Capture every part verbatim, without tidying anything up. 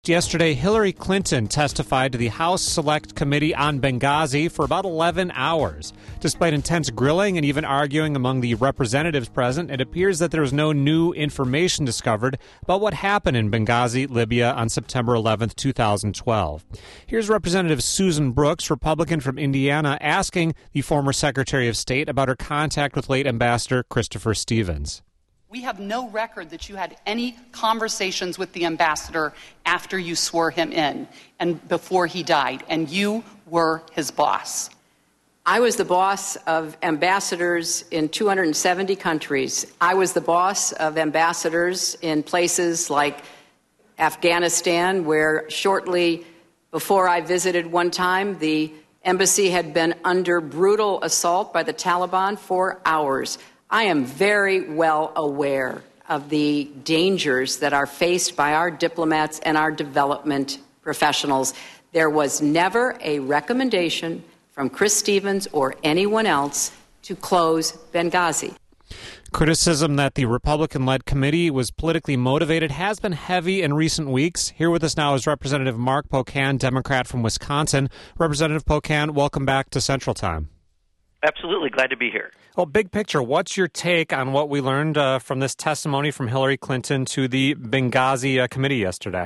Yesterday, Hillary Clinton testified to the House Select Committee on Benghazi for about eleven hours. Despite intense grilling and even arguing among the representatives present, it appears that there was no new information discovered about what happened in Benghazi, Libya on September eleventh, twenty twelve. Here's Representative Susan Brooks, Republican from Indiana, asking the former Secretary of State about her contact with late Ambassador Christopher Stevens. We have no record that you had any conversations with the ambassador after you swore him in and before he died, and you were his boss. I was the boss of ambassadors in two hundred seventy countries. I was the boss of ambassadors in places like Afghanistan, where shortly before I visited one time, the embassy had been under brutal assault by the Taliban for hours. I am very well aware of the dangers that are faced by our diplomats and our development professionals. There was never a recommendation from Chris Stevens or anyone else to close Benghazi. Criticism that the Republican-led committee was politically motivated has been heavy in recent weeks. Here with us now is Representative Mark Pocan, Democrat from Wisconsin. Representative Pocan, welcome back to Central Time. Absolutely. Glad to be here. Well, big picture, what's your take on what we learned uh, from this testimony from Hillary Clinton to the Benghazi uh, committee yesterday?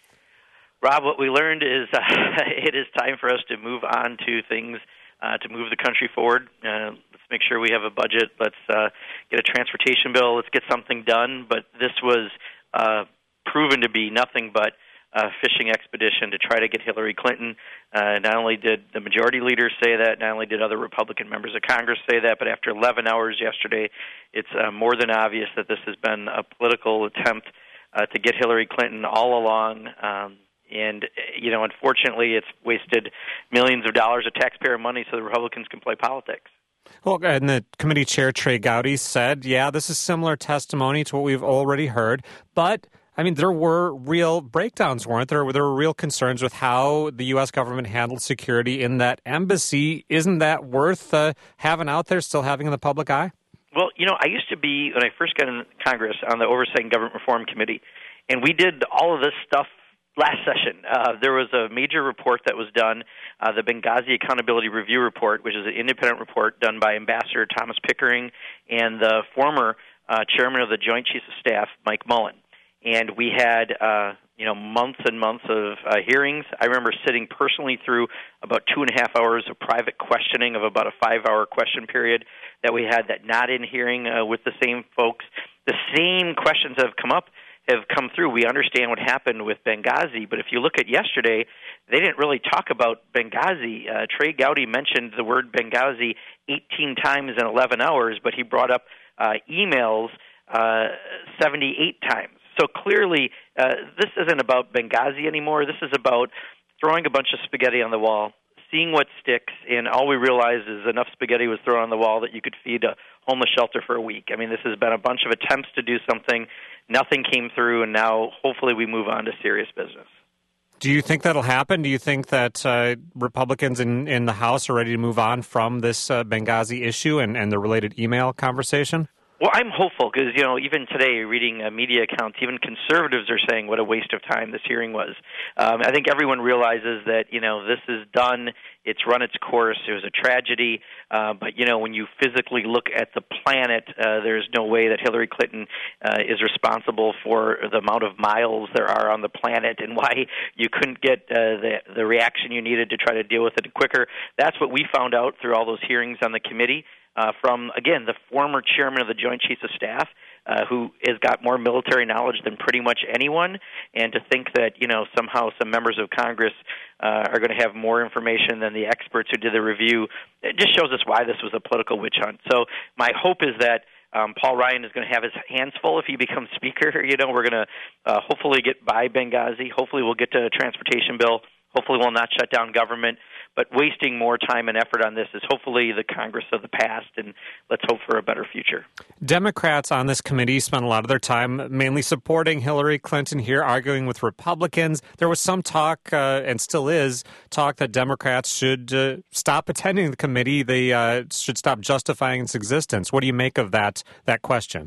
Rob, what we learned is uh, it is time for us to move on to things uh, to move the country forward. Uh, let's make sure we have a budget. Let's uh, get a transportation bill. Let's get something done. But this was uh, proven to be nothing but a fishing expedition to try to get Hillary Clinton. Uh, not only did the majority leader say that, not only did other Republican members of Congress say that, but after eleven hours yesterday, it's uh, more than obvious that this has been a political attempt uh, to get Hillary Clinton all along. Um, and, you know, unfortunately, it's wasted millions of dollars of taxpayer money so the Republicans can play politics. Well, and the committee chair, Trey Gowdy, said, yeah, this is similar testimony to what we've already heard, but I mean, there were real breakdowns, weren't there? There were real concerns with how the U S government handled security in that embassy. Isn't that worth uh, having out there, still having in the public eye? Well, you know, I used to be, when I first got in Congress, on the Oversight and Government Reform Committee, and we did all of this stuff last session. Uh, there was a major report that was done, uh, the Benghazi Accountability Review Report, which is an independent report done by Ambassador Thomas Pickering and the former uh, chairman of the Joint Chiefs of Staff, Mike Mullen. And we had, uh, you know, months and months of uh, hearings. I remember sitting personally through about two and a half hours of private questioning of about a five-hour question period that we had that not in hearing uh, with the same folks. The same questions that have come up have come through. We understand what happened with Benghazi, but if you look at yesterday, they didn't really talk about Benghazi. Uh, Trey Gowdy mentioned the word Benghazi eighteen times in eleven hours, but he brought up uh, emails uh, seventy-eight times. So clearly, uh, this isn't about Benghazi anymore. This is about throwing a bunch of spaghetti on the wall, seeing what sticks, and all we realized is enough spaghetti was thrown on the wall that you could feed a homeless shelter for a week. I mean, this has been a bunch of attempts to do something. Nothing came through, and now hopefully we move on to serious business. Do you think that'll happen? Do you think that uh, Republicans in, in the House are ready to move on from this uh, Benghazi issue and, and the related email conversation? Well, I'm hopeful because, you know, even today, reading uh, media accounts, even conservatives are saying what a waste of time this hearing was. Um, I think everyone realizes that, you know, this is done. It's run its course. It was a tragedy. Uh, but, you know, when you physically look at the planet, uh, there's no way that Hillary Clinton uh, is responsible for the amount of miles there are on the planet and why you couldn't get uh, the, the reaction you needed to try to deal with it quicker. That's what we found out through all those hearings on the committee. Uh, from, again, the former chairman of the Joint Chiefs of Staff, uh, who has got more military knowledge than pretty much anyone, and to think that, you know, somehow some members of Congress uh, are going to have more information than the experts who did the review, it just shows us why this was a political witch hunt. So my hope is that Um, Paul Ryan is going to have his hands full if he becomes Speaker. You know, we're going to uh, hopefully get by Benghazi. Hopefully we'll get to a transportation bill. Hopefully we'll not shut down government. But wasting more time and effort on this is hopefully the Congress of the past, and let's hope for a better future. Democrats on this committee spent a lot of their time mainly supporting Hillary Clinton here, arguing with Republicans. There was some talk, uh, and still is, talk that Democrats should uh, stop attending the committee. They uh, should stop justifying its existence. What do you make of that that question?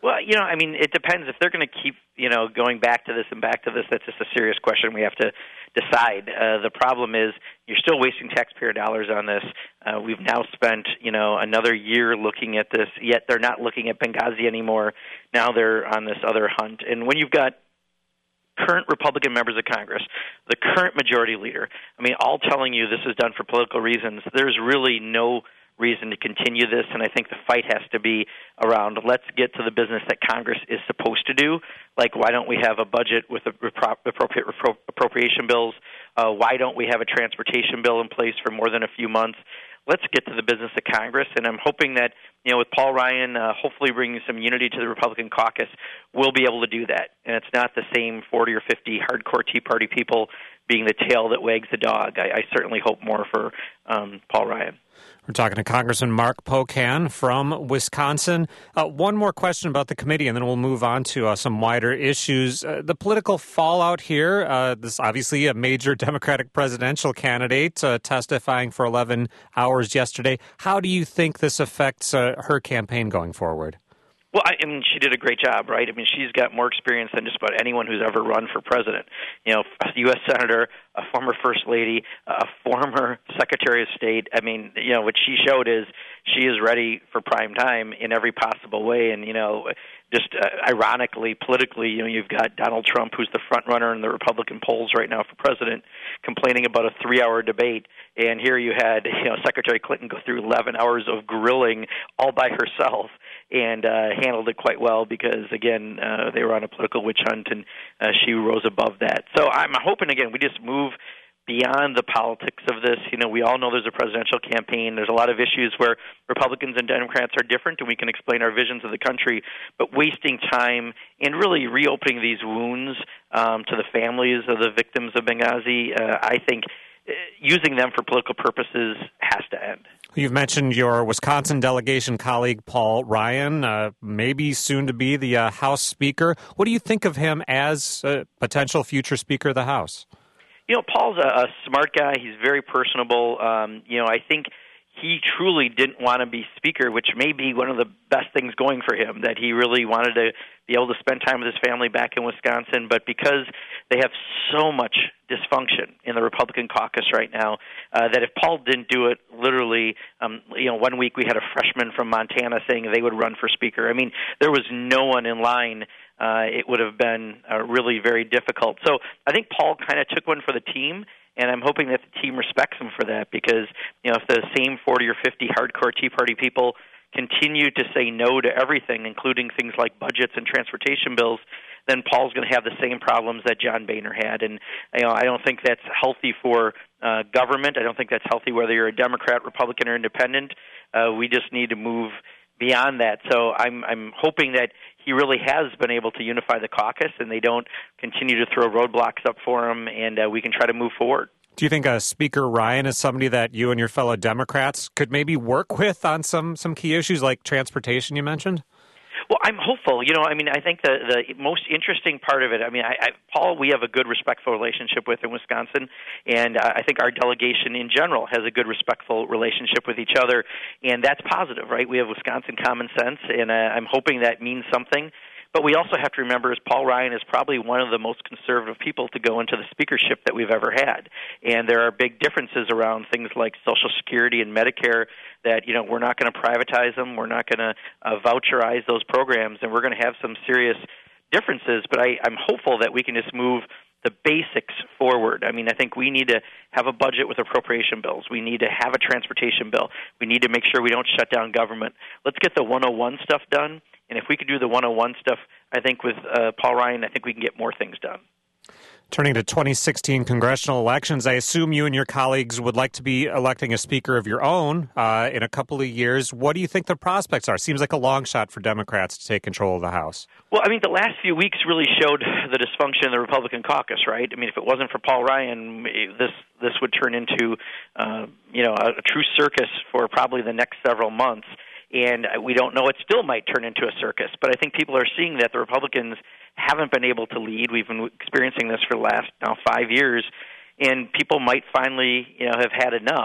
Well, you know, I mean, it depends. If they're going to keep, you know, going back to this and back to this, that's just a serious question we have to decide. Uh, the problem is you're still wasting taxpayer dollars on this. Uh, we've now spent, you know, another year looking at this, yet they're not looking at Benghazi anymore. Now they're on this other hunt. And when you've got current Republican members of Congress, the current majority leader, I mean, all telling you this is done for political reasons, there's really no reason to continue this, and I think the fight has to be around let's get to the business that Congress is supposed to do. Like, why don't we have a budget with appropriate appropriation bills? Uh, why don't we have a transportation bill in place for more than a few months? Let's get to the business of Congress, and I'm hoping that, you know, with Paul Ryan uh, hopefully bringing some unity to the Republican caucus, we'll be able to do that. And it's not the same forty or fifty hardcore Tea Party people being the tail that wags the dog. I, I certainly hope more for um, Paul Ryan. We're talking to Congressman Mark Pocan from Wisconsin. Uh, one more question about the committee, and then we'll move on to uh, some wider issues. Uh, the political fallout here, uh, this obviously a major Democratic presidential candidate uh, testifying for eleven hours yesterday. How do you think this affects uh, her campaign going forward? Well, I, I mean, she did a great job, right? I mean, she's got more experience than just about anyone who's ever run for president. You know, a U S senator, a former first lady, a former secretary of state. I mean, you know, what she showed is she is ready for prime time in every possible way. And, you know, just uh, ironically, politically, you know, you've got Donald Trump, who's the front runner in the Republican polls right now for president, complaining about a three-hour debate. And here you had, you know, Secretary Clinton go through eleven hours of grilling all by herself, and uh, handled it quite well because, again, uh, they were on a political witch hunt, and uh, she rose above that. So I'm hoping, again, we just move beyond the politics of this. You know, we all know there's a presidential campaign. There's a lot of issues where Republicans and Democrats are different, and we can explain our visions of the country, but wasting time and really reopening these wounds um, to the families of the victims of Benghazi, uh, I think uh, using them for political purposes has to end. You've mentioned your Wisconsin delegation colleague, Paul Ryan, uh, maybe soon to be the uh, House Speaker. What do you think of him as a potential future Speaker of the House? You know, Paul's a, a smart guy. He's very personable. Um, you know, I think he truly didn't want to be Speaker, which may be one of the best things going for him, that he really wanted to be able to spend time with his family back in Wisconsin. But because they have so much dysfunction in the Republican caucus right now, uh, that if Paul didn't do it, literally, um, you know, one week we had a freshman from Montana saying they would run for Speaker. I mean, there was no one in line. Uh, it would have been uh, really very difficult. So I think Paul kind of took one for the team, and I'm hoping that the team respects him for that because, you know, if the same forty or fifty hardcore Tea Party people continue to say no to everything, including things like budgets and transportation bills, then Paul's going to have the same problems that John Boehner had. And, you know, I don't think that's healthy for uh, government. I don't think that's healthy whether you're a Democrat, Republican, or independent. Uh, we just need to move beyond that. So I'm I'm hoping that he really has been able to unify the caucus and they don't continue to throw roadblocks up for him, and uh, we can try to move forward. Do you think uh, Speaker Ryan is somebody that you and your fellow Democrats could maybe work with on some, some key issues like transportation you mentioned? Well, I'm hopeful. You know, I mean, I think the the most interesting part of it, I mean, I, I, Paul, we have a good, respectful relationship with in Wisconsin, and uh, I think our delegation in general has a good, respectful relationship with each other, and that's positive, right? We have Wisconsin common sense, and uh, I'm hoping that means something. But we also have to remember is Paul Ryan is probably one of the most conservative people to go into the speakership that we've ever had. And there are big differences around things like Social Security and Medicare that, you know, we're not going to privatize them. We're not going to uh, voucherize those programs. And we're going to have some serious differences. But I, I'm hopeful that we can just move the basics forward. I mean, I think we need to have a budget with appropriation bills. We need to have a transportation bill. We need to make sure we don't shut down government. Let's get the one oh one stuff done. And if we could do the one oh one stuff, I think with uh, Paul Ryan, I think we can get more things done. Turning to twenty sixteen congressional elections, I assume you and your colleagues would like to be electing a speaker of your own uh, in a couple of years. What do you think the prospects are? Seems like a long shot for Democrats to take control of the House. Well, I mean, the last few weeks really showed the dysfunction in the Republican caucus, right? I mean, if it wasn't for Paul Ryan, this this would turn into, uh, you know, a, a true circus for probably the next several months. And we don't know, it still might turn into a circus. But I think people are seeing that the Republicans haven't been able to lead. We've been experiencing this for the last now five years. And people might finally, you know, have had enough.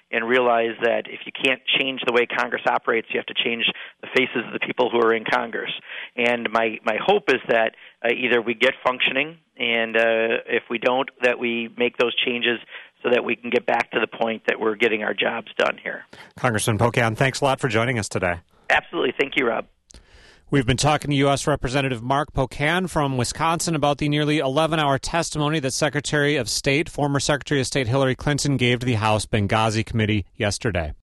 and realize that if you can't change the way Congress operates, you have to change the faces of the people who are in Congress. And my, my hope is that uh, either we get functioning, and uh, if we don't, that we make those changes so that we can get back to the point that we're getting our jobs done here. Congressman Pocan, thanks a lot for joining us today. Absolutely. Thank you, Rob. We've been talking to U S. Representative Mark Pocan from Wisconsin about the nearly eleven-hour testimony that Secretary of State, former Secretary of State Hillary Clinton, gave to the House Benghazi Committee yesterday.